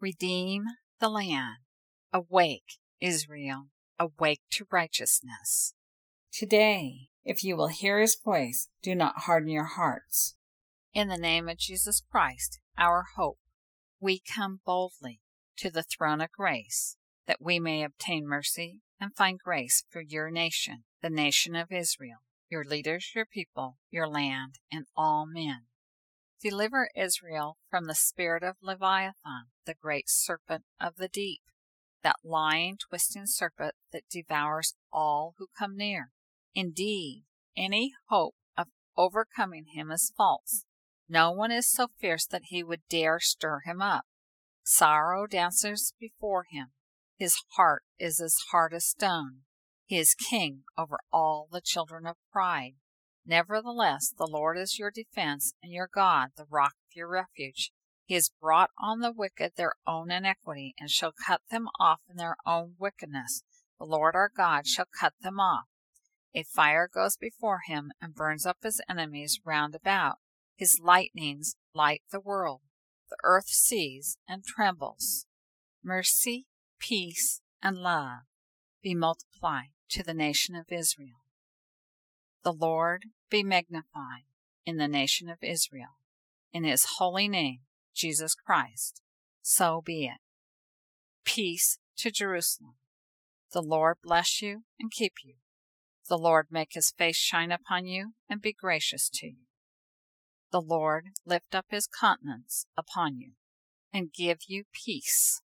Redeem the land. Awake, Israel, awake to righteousness. Today, if you will hear his voice, do not harden your hearts. In the name of Jesus Christ, our hope, we come boldly to the throne of grace, that we may obtain mercy and find grace for your nation, the nation of Israel, your leaders, your people, your land, and all men. Deliver Israel from the spirit of Leviathan, the great serpent of the deep, that lying, twisting serpent that devours all who come near. Indeed, any hope of overcoming him is false. No one is so fierce that he would dare stir him up. Sorrow dances before him. His heart is as hard as stone. He is king over all the children of pride. Nevertheless, the Lord is your defense, and your God, the rock of your refuge. He has brought on the wicked their own iniquity, and shall cut them off in their own wickedness. The Lord our God shall cut them off. A fire goes before him, and burns up his enemies round about. His lightnings light the world. The earth sees and trembles. Mercy, peace, and love be multiplied to the nation of Israel. The Lord be magnified in the nation of Israel, in his holy name, Jesus Christ. So be it. Peace to Jerusalem. The Lord bless you and keep you. The Lord make his face shine upon you and be gracious to you. The Lord lift up his countenance upon you and give you peace.